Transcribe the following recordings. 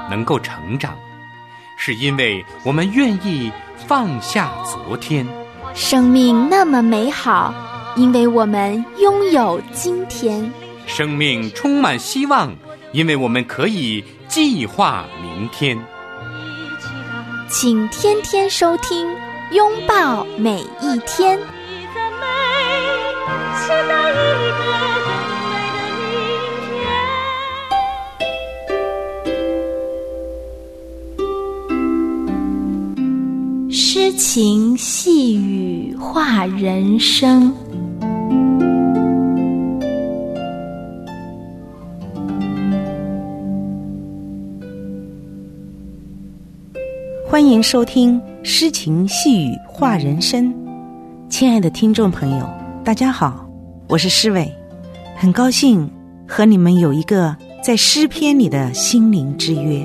能够成长，是因为我们愿意放下昨天。 生命那么美好，因为我们拥有今天。 生命充满希望，因为我们可以计划明天。 请天天收听，拥抱每一天。诗情细语话人生。 欢迎收听诗情细语话人生。亲爱的听众朋友，大家好，我是诗伟，很高兴和你们有一个在诗篇里的心灵之约。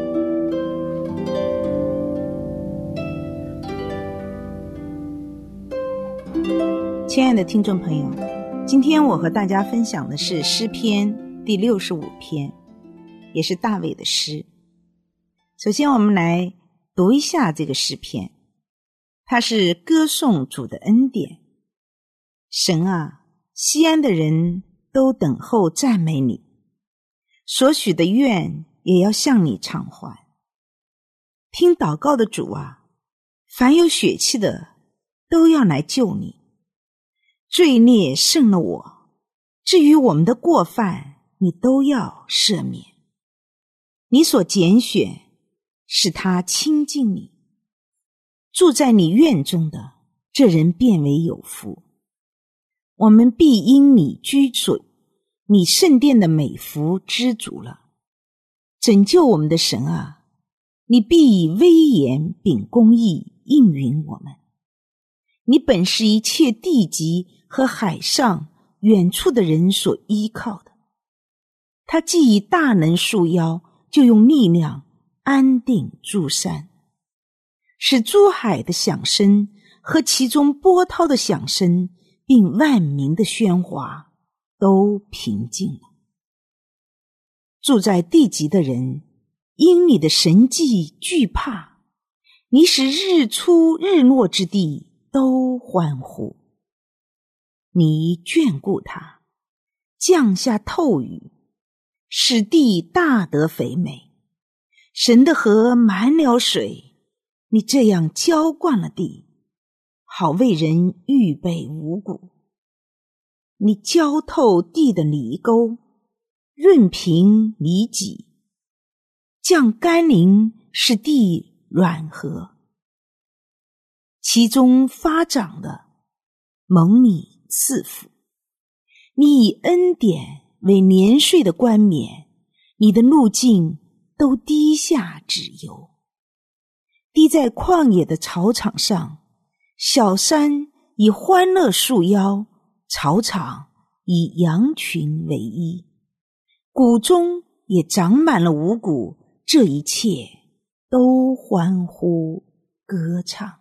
亲爱的听众朋友，今天我和大家分享的是诗篇第65篇，也是大卫的诗。首先我们来读一下这个诗篇，它是歌颂主的恩典。神啊，西安的人都等候赞美你，所许的愿也要向你偿还。听祷告的主啊，凡有血气的都要来救你。罪孽胜了我，至于我们的过犯，你都要赦免。你所拣选，使他亲近你，住在你院中的，这人变为有福。我们必因你居所，你圣殿的美福知足了。拯救我们的神啊，你必以威严秉公义应允我们。你本是一切地极和海上远处的人所依靠的。他既以大能束腰，就用力量安定诸山，使诸海的响声和其中波涛的响声，并万民的喧哗都平静了。住在地极的人因你的神迹惧怕，你使日出日落之地都欢呼。你眷顾他，降下透雨，使地大得肥美。神的河满了水，你这样浇灌了地，好为人预备五谷。你浇透地的泥沟，润平泥脊，降甘霖，使地软和。其中发长的，蒙你赐福。你以恩典为年岁的冠冕，你的路径都滴下脂油，滴在旷野的草场上。小山以欢乐束腰，草场以羊群为衣，谷中也长满了五谷，这一切都欢呼歌唱。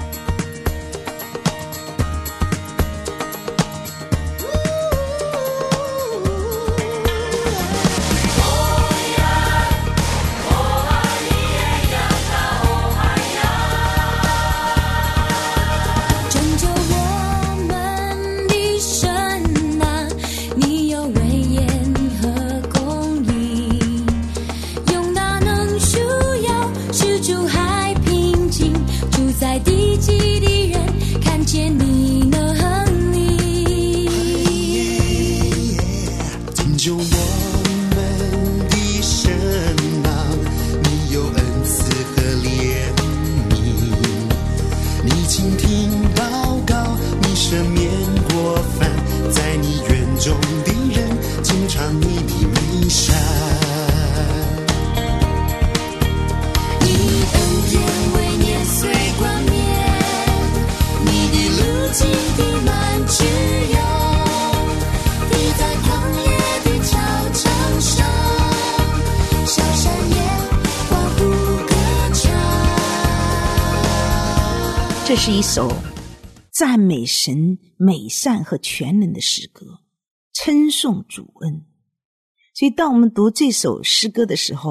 这是一首赞美神美善和全能的诗歌，称颂主恩。所以当我们读这首诗歌的时候，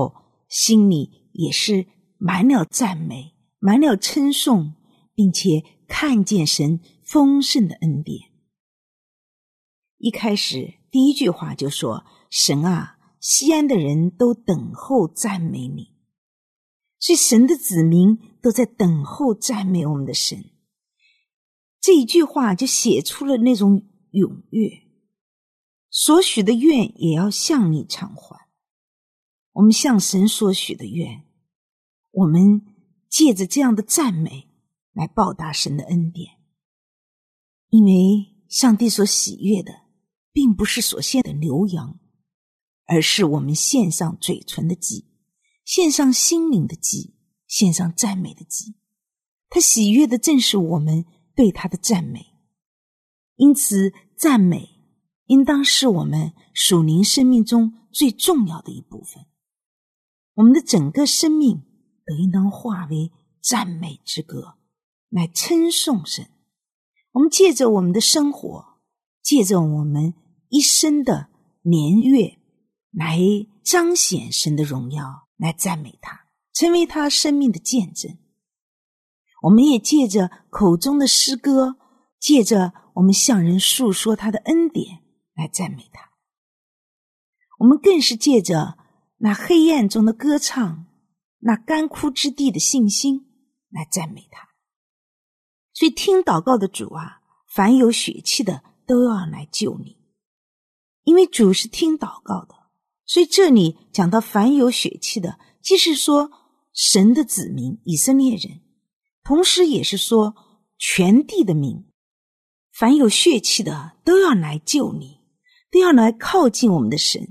心里也是满了赞美，满了称颂，并且看见神丰盛的恩典。一开始第一句话就说，神啊，西安的人都等候赞美你。所以神的子民都在等候赞美我们的神。这一句话就写出了那种踊跃，所许的愿也要向你偿还。我们向神所许的愿，我们借着这样的赞美来报答神的恩典。因为上帝所喜悦的并不是所献的牛羊，而是我们献上嘴唇的祭，献上心灵的祭，献上赞美的祭。他喜悦的正是我们对他的赞美。因此赞美应当是我们属灵生命中最重要的一部分。我们的整个生命都应当化为赞美之歌，来称颂神。我们借着我们的生活，借着我们一生的年月，来彰显神的荣耀，来赞美他，成为他生命的见证。我们也借着口中的诗歌，借着我们向人述说他的恩典来赞美他。我们更是借着那黑暗中的歌唱，那干枯之地的信心来赞美他。所以听祷告的主啊，凡有血气的都要来救你。因为主是听祷告的，所以这里讲到凡有血气的，既是说神的子民以色列人，同时也是说全地的民。凡有血气的都要来救你，都要来靠近我们的神。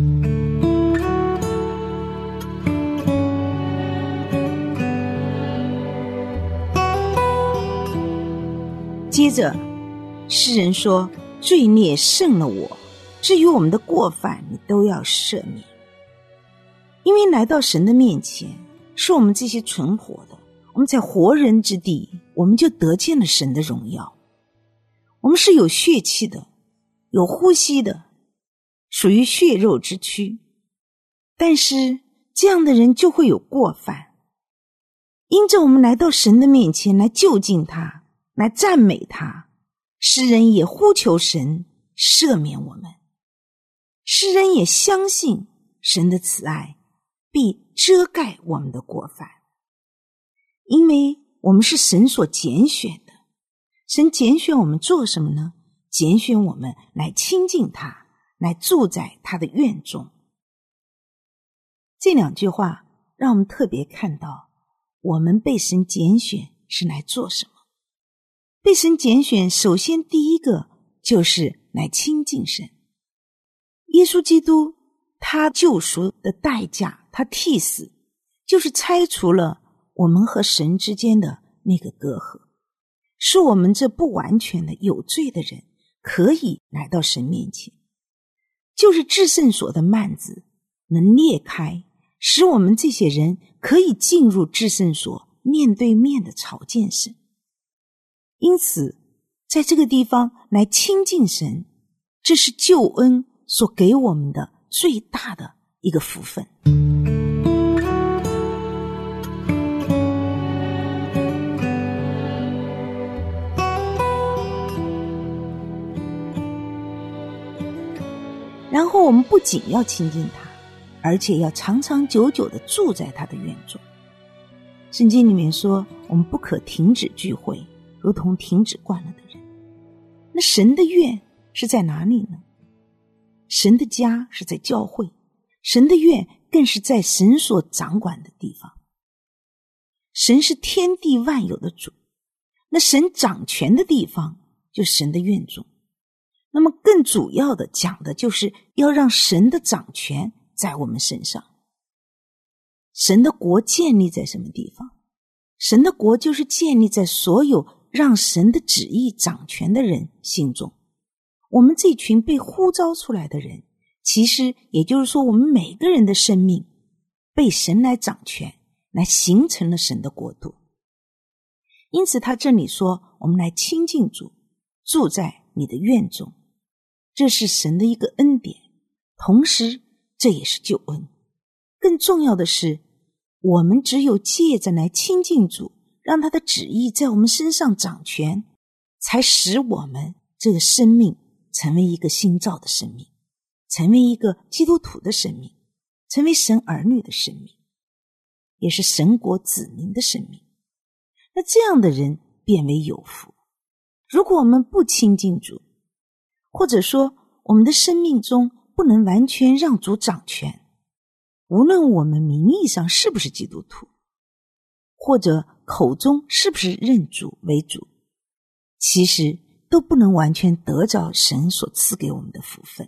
接着诗人说，罪孽胜了我，至于我们的过犯你都要赦免。因为来到神的面前，是我们这些存活的，我们在活人之地，我们就得见了神的荣耀。我们是有血气的，有呼吸的，属于血肉之躯，但是这样的人就会有过犯。因着我们来到神的面前，来就近他，来赞美他，诗人也呼求神赦免我们。诗人也相信神的慈爱必遮盖我们的过犯，因为我们是神所拣选的。神拣选我们做什么呢？拣选我们来亲近他，来住在他的院中。这两句话让我们特别看到，我们被神拣选是来做什么。被神拣选，首先第一个就是来亲近神。耶稣基督他救赎的代价，他替死，就是拆除了我们和神之间的那个隔阂，使我们这不完全的有罪的人可以来到神面前。就是至圣所的幔子能裂开，使我们这些人可以进入至圣所，面对面的朝见神。因此在这个地方来亲近神，这是救恩所给我们的最大的一个福分。然后我们不仅要亲近他，而且要长长久久地住在他的院中。圣经里面说，我们不可停止聚会，如同停止惯了的人。那神的院是在哪里呢？神的家是在教会，神的院更是在神所掌管的地方。神是天地万有的主，那神掌权的地方就是神的院中。那么更主要的讲的就是要让神的掌权在我们身上。神的国建立在什么地方？神的国就是建立在所有让神的旨意掌权的人心中。我们这群被呼召出来的人，其实也就是说我们每个人的生命被神来掌权，来形成了神的国度。因此他这里说，我们来亲近主，住在你的院中，这是神的一个恩典，同时这也是救恩。 更重要的是，我们只有借着来亲近主，让他的旨意在我们身上掌权，才使我们这个生命成为一个新造的生命，成为一个基督徒的生命，成为神儿女的生命，也是神国子民的生命。那这样的人变为有福。如果我们不亲近主，或者说我们的生命中不能完全让主掌权，无论我们名义上是不是基督徒，或者口中是不是认主为主，其实都不能完全得着神所赐给我们的福分。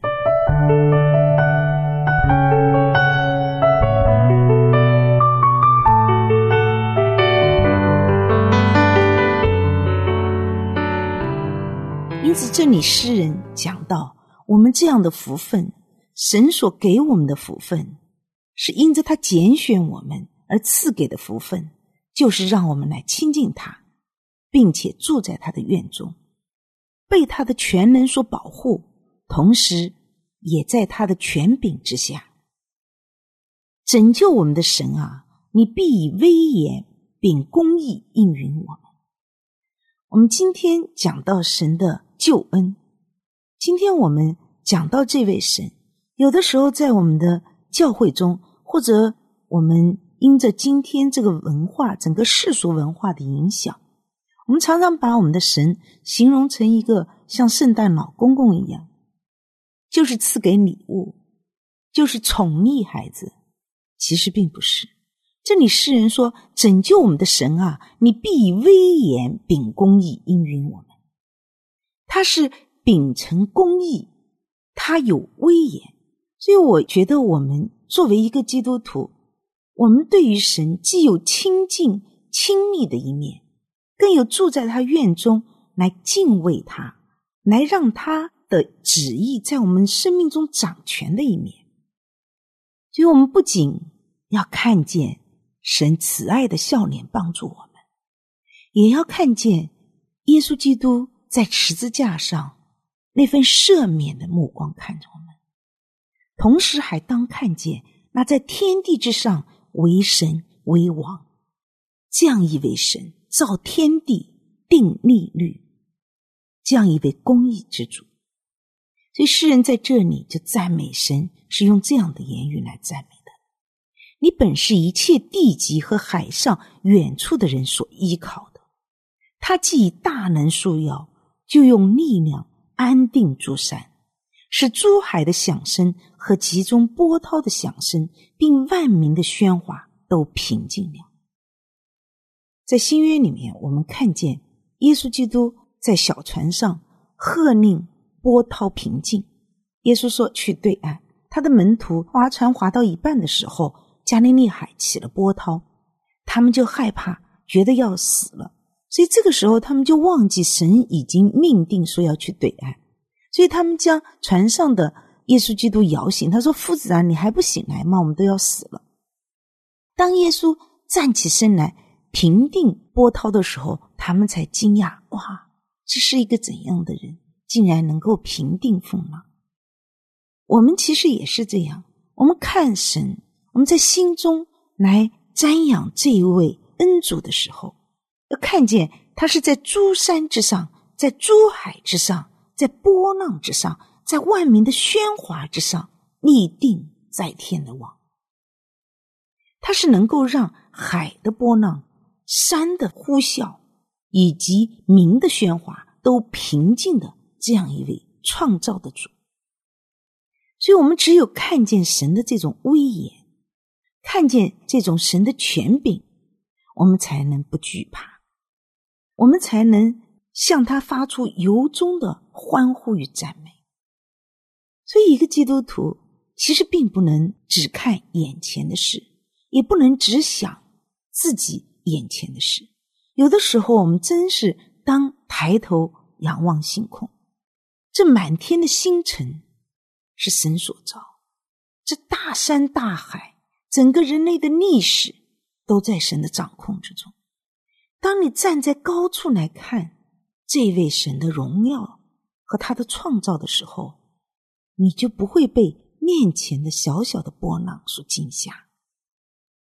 因此这里诗人讲到，我们这样的福分，神所给我们的福分，是因着他拣选我们而赐给的福分，就是让我们来亲近他，并且住在他的院中，被他的全能所保护，同时也在他的权柄之下。拯救我们的神啊，你必以威严并公义应允我们。我们今天讲到神的救恩，今天我们讲到这位神，有的时候在我们的教会中，或者我们因着今天这个文化，整个世俗文化的影响，我们常常把我们的神形容成一个像圣诞老公公一样，就是赐给礼物，就是宠溺孩子。其实并不是，这里诗人说，拯救我们的神啊，你必以威严秉公义应允我们。他是秉承公义，他有威严。所以我觉得我们作为一个基督徒，我们对于神既有亲近亲密的一面，更有住在他院中来敬畏他，来让他的旨意在我们生命中掌权的一面。所以我们不仅要看见神慈爱的笑脸帮助我们，也要看见耶稣基督在十字架上那份赦免的目光看着我们，同时还当看见那在天地之上为神为王，这样一位神造天地定律律，这样一位公义之主。所以诗人在这里就赞美神，是用这样的言语来赞美的。你本是一切地极和海上远处的人所依靠的，他既以大能束腰，就用力量安定诸山，使诸海的响声和其中波涛的响声，并万民的喧哗都平静了。在新约里面，我们看见耶稣基督在小船上喝令波涛平静。耶稣说去对岸，他的门徒划船划到一半的时候，加利利海起了波涛，他们就害怕，觉得要死了。所以这个时候他们就忘记神已经命定说要去对岸，所以他们将船上的耶稣基督摇醒，他说，夫子啊，你还不醒来吗？我们都要死了。当耶稣站起身来平定波涛的时候，他们才惊讶，哇，这是一个怎样的人，竟然能够平定风浪。我们其实也是这样，我们看神，我们在心中来瞻仰这一位恩主的时候，要看见他是在诸山之上，在诸海之上，在波浪之上，在万民的喧哗之上，立定在天的王。他是能够让海的波浪、山的呼啸以及民的喧哗都平静的这样一位创造的主。所以我们只有看见神的这种威严，看见这种神的权柄，我们才能不惧怕，我们才能向他发出由衷的欢呼与赞美。所以一个基督徒其实并不能只看眼前的事，也不能只想自己眼前的事。有的时候我们真是当抬头仰望星空，这满天的星辰是神所造，这大山大海，整个人类的历史都在神的掌控之中。当你站在高处来看这位神的荣耀和他的创造的时候，你就不会被面前的小小的波浪所惊吓，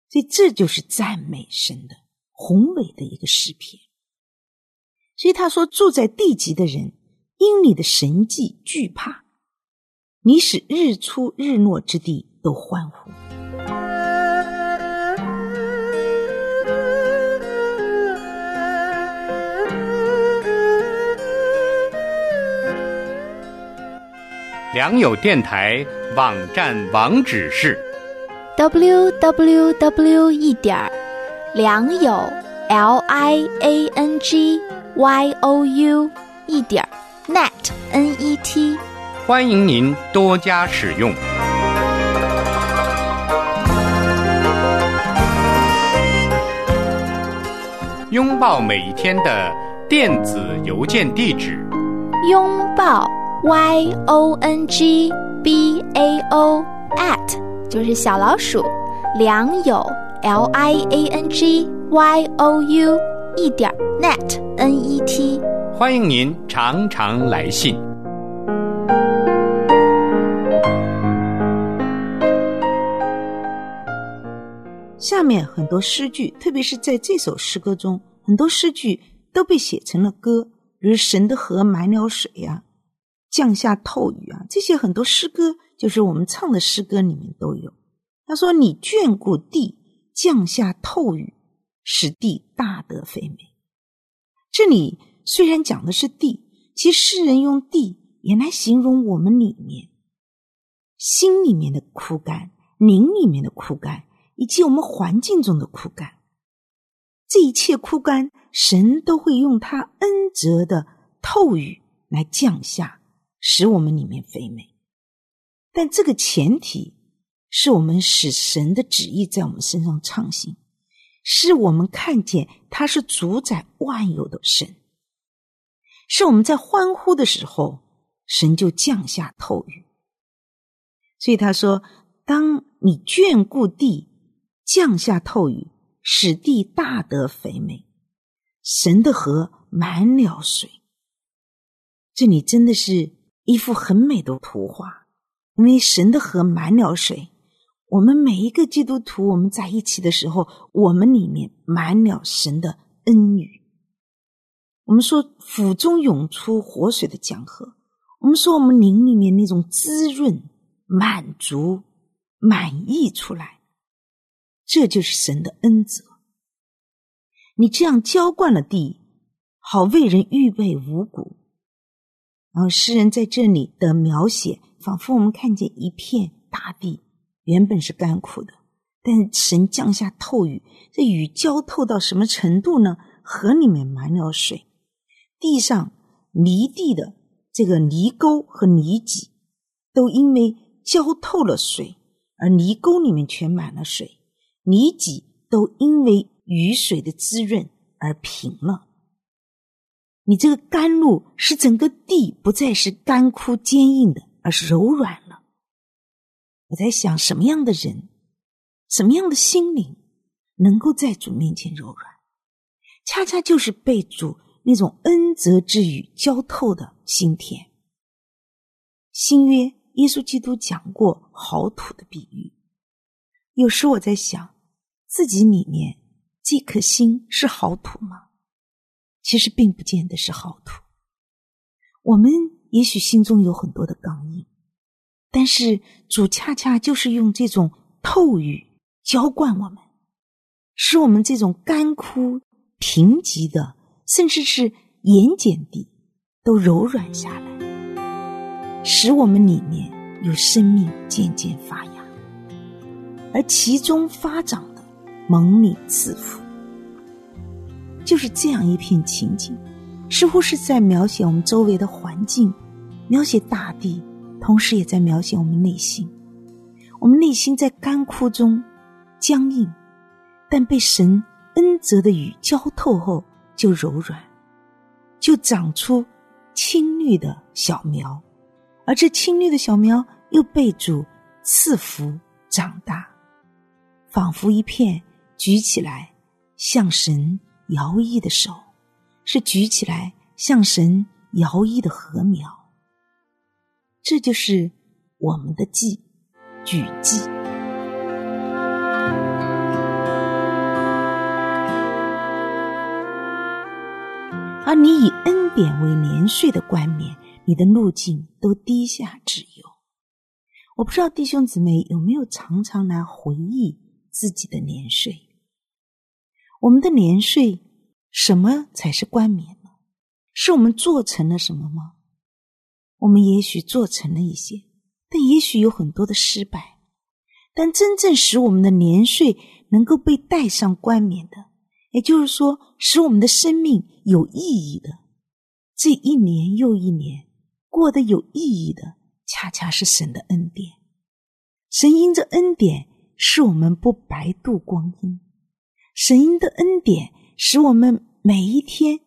所以这就是赞美神的宏伟的一个诗篇。所以他说，住在地极的人因你的神迹惧怕，你使日出日落之地都欢呼。 良友电台网站网址是 www. 良友 LIANGYOU.net。 欢迎您多加使用。拥抱每一天的电子邮件地址， 拥抱YONGBAO@ 就是小老鼠良友 LIANGYOU.net。 欢迎您常常来信。 下面很多诗句，特别是在这首诗歌中，很多诗句都被写成了歌，比如神的河满了水啊，降下透雨啊，这些很多诗歌就是我们唱的诗歌里面都有。他说你眷顾地，降下透雨，使地大得肥美。这里虽然讲的是地，其实诗人用地也来形容我们里面心里面的枯干，灵里面的枯干，以及我们环境中的枯干。这一切枯干，神都会用他恩泽的透雨来降下，使我们里面肥美。但这个前提是我们使神的旨意在我们身上畅行，是我们看见他是主宰万有的神，是我们在欢呼的时候，神就降下透雨。所以他说，当你眷顾地，降下透雨，使地大得肥美，神的河满了水。这里真的是一幅很美的图画，因为神的河满了水，我们每一个基督徒，我们在一起的时候，我们里面满了神的恩雨。我们说腹中涌出活水的江河，我们说我们灵里面那种滋润、满足、满溢出来，这就是神的恩泽。你这样浇灌了地，好为人预备五谷。然后诗人在这里的描写，仿佛我们看见一片大地原本是干枯的，但神降下透雨，这雨浇透到什么程度呢？河里面满了水，地上泥地的这个泥沟和泥脊都因为浇透了水，而泥沟里面全满了水，泥脊都因为雨水的滋润而平了。你这个甘露使整个地不再是干枯坚硬的，而是柔软了。我在想，什么样的人，什么样的心灵能够在主面前柔软？恰恰就是被主那种恩泽之雨浇透的心田。新约耶稣基督讲过好土的比喻，有时我在想，自己里面这颗心是好土吗？其实并不见得是好土。我们也许心中有很多的刚硬，但是主恰恰就是用这种透雨浇灌我们，使我们这种干枯贫瘠的，甚至是盐碱地都柔软下来，使我们里面有生命渐渐发芽，而其中发长的蒙你赐福。就是这样一片情景，似乎是在描写我们周围的环境，描写大地，同时也在描写我们内心。我们内心在干枯中僵硬，但被神恩泽的雨浇透后就柔软，就长出青绿的小苗，而这青绿的小苗又被主赐福长大，仿佛一片举起来向神摇曳的手，是举起来向神摇曳的禾苗。这就是我们的祭，举祭。 而你以恩典为年岁的冠冕，你的路径都低下至有。我不知道弟兄姊妹有没有常常来回忆自己的年岁。我们的年岁，什么才是冠冕呢？是我们做成了什么吗？我们也许做成了一些，但也许有很多的失败。但真正使我们的年岁能够被戴上冠冕的，也就是说使我们的生命有意义的，这一年又一年过得有意义的，恰恰是神的恩典。神因着恩典使我们不白度光阴，神因的恩典使我们每一天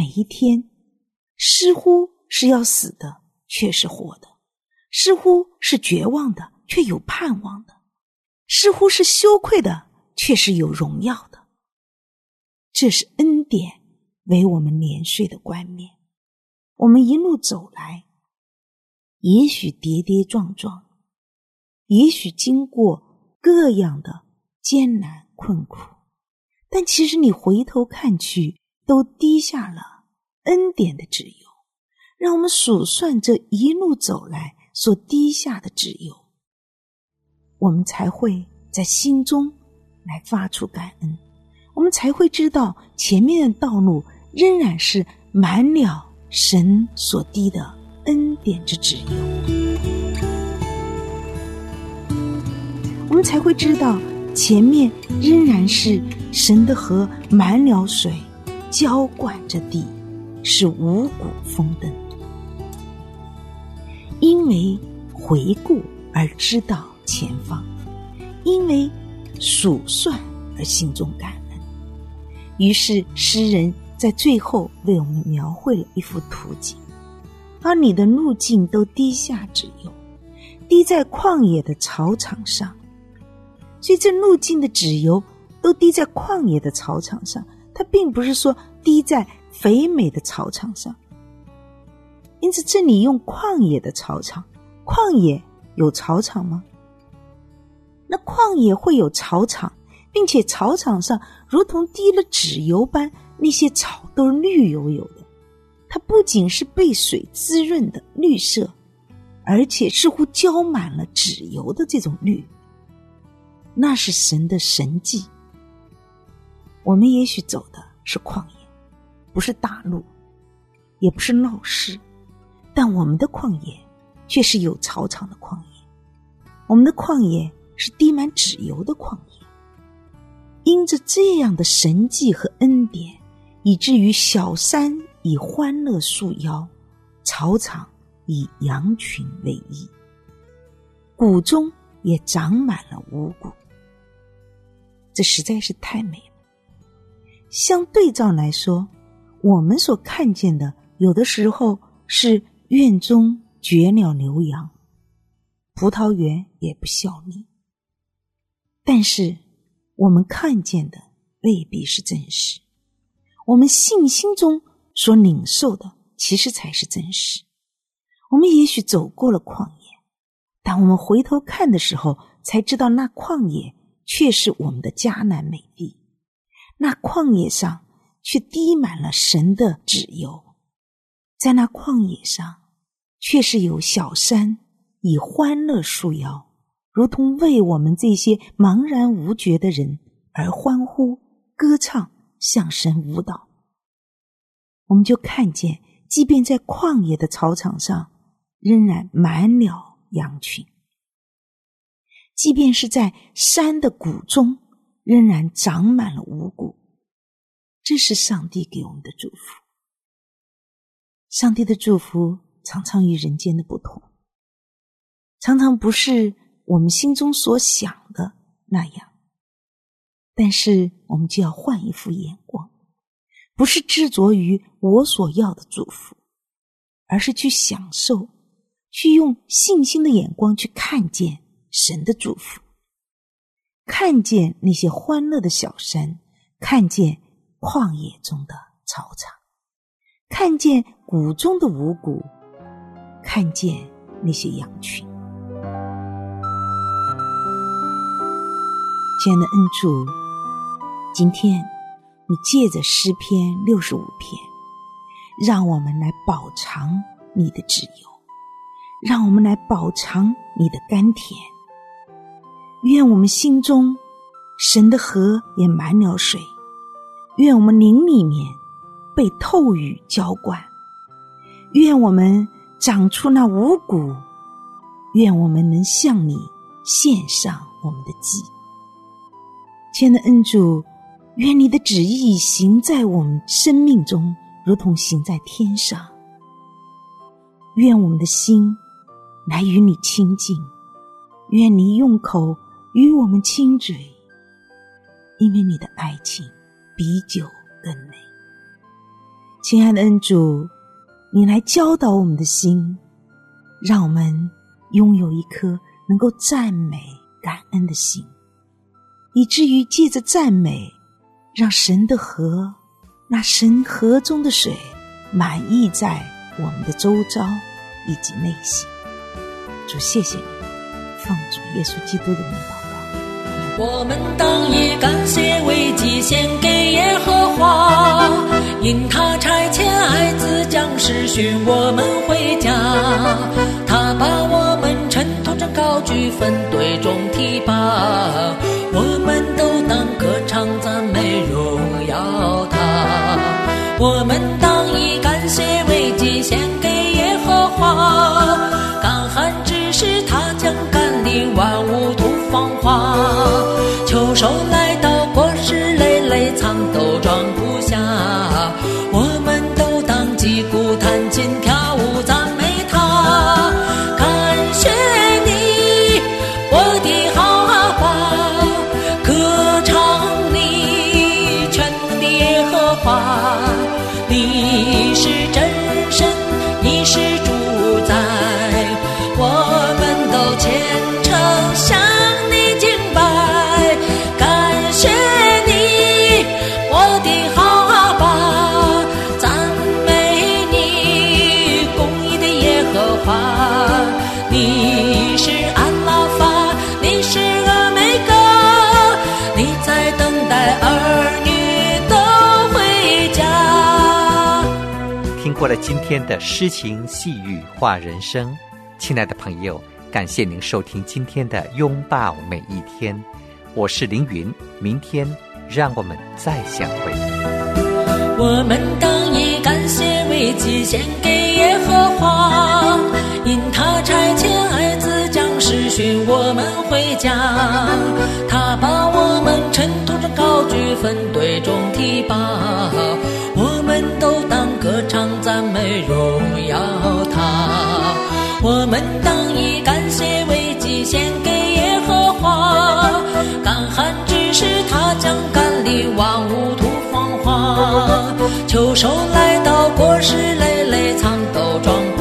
似乎是要死的，却是活的；似乎是绝望的，却有盼望的；似乎是羞愧的，却是有荣耀的。这是恩典为我们年岁的冠冕。我们一路走来，也许跌跌撞撞，也许经过各样的艰难困苦，但其实你回头看去，都滴下了恩典的脂油。让我们数算这一路走来所滴下的脂油，我们才会在心中来发出感恩，我们才会知道前面的道路仍然是满了神所滴的恩典之脂油。我们才会知道前面仍然是神的河满了水，浇灌着地，是五谷丰登。因为回顾而知道前方，因为数算而心中感恩。于是诗人在最后为我们描绘了一幅图景，把你的路径都滴下脂油，滴在旷野的草场上。所以这路径的脂油都滴在旷野的草场上，它并不是说滴在肥美的草场上。因此这里用旷野的草场，旷野有草场吗？那旷野会有草场，并且草场上如同滴了脂油般，那些草都是绿油油的。它不仅是被水滋润的绿色，而且似乎浇满了脂油的这种绿，那是神的神迹。我们也许走的是旷野，不是大路，也不是闹市，但我们的旷野却是有草场的旷野，我们的旷野是滴满脂油的旷野。因着这样的神迹和恩典，以至于小山以欢乐束腰，草场以羊群为衣，谷中也长满了五谷。这实在是太美了。相对照来说，我们所看见的有的时候是院中绝了牛羊，葡萄园也不效力。但是我们看见的未必是真实，我们信心中所领受的其实才是真实。我们也许走过了旷野，但我们回头看的时候才知道，那旷野却是我们的迦南美地，那旷野上却滴满了神的脂油，在那旷野上却是有小山以欢乐束腰，如同为我们这些茫然无觉的人而欢呼歌唱，向神舞蹈。我们就看见，即便在旷野的草场上仍然满了羊群，即便是在山的谷中仍然长满了五谷。这是上帝给我们的祝福。上帝的祝福常常与人间的不同，常常不是我们心中所想的那样，但是我们就要换一副眼光，不是执着于我所要的祝福，而是去享受，去用信心的眼光去看见神的祝福，看见那些欢乐的小山，看见旷野中的草场，看见谷中的五谷，看见那些羊群。亲爱的恩主，今天你借着诗篇65篇， 让我们来饱尝你的自由，让我们来饱尝你的甘甜。愿我们心中神的河也满了水，愿我们灵里面被透雨浇灌，愿我们长出那五谷，愿我们能向你献上我们的祭。亲爱的恩主，愿你的旨意行在我们生命中，如同行在天上。愿我们的心来与你亲近，愿你用口与我们亲嘴，因为你的爱情比酒更美。亲爱的恩主，你来教导我们的心，让我们拥有一颗能够赞美感恩的心，以至于借着赞美，让神的河，那神河中的水满溢在我们的周遭以及内心。主，谢谢你，奉主耶稣基督的名祷告。 我们当以感谢为祭献给耶和华，因他差遣爱子将士寻我们回家，他把我们尘土中高举，分队中提拔，我们都当歌唱赞美荣耀他。我们当以感谢为祭献给耶和华，干旱之时他将甘霖万物土芳华，秋收来到果实累累藏豆庄不下，我们都当击鼓弹琴跳舞赞美他。感谢你我的好爸，歌唱你全能的耶和华，你是真神，你是主宰，我们都虔诚向你敬拜。感谢你我的好爸，赞美你公义的耶和华，你是安拉法，你是俄梅嘎，你在等待儿女都回家。 听过了今天的诗情细语话人生，亲爱的朋友，感谢您收听今天的拥抱每一天，我是凌云，明天让我们再相会。 我们当以感谢为祭献给耶和华，因他差遣爱子将士寻我们回家，他把我们尘土中高举，分队中提拔，我们都当歌唱赞美荣耀他。我们当以感谢为祭献给耶和华，干旱之时他将甘霖万物土芳华，秋收来到果实累累藏豆庄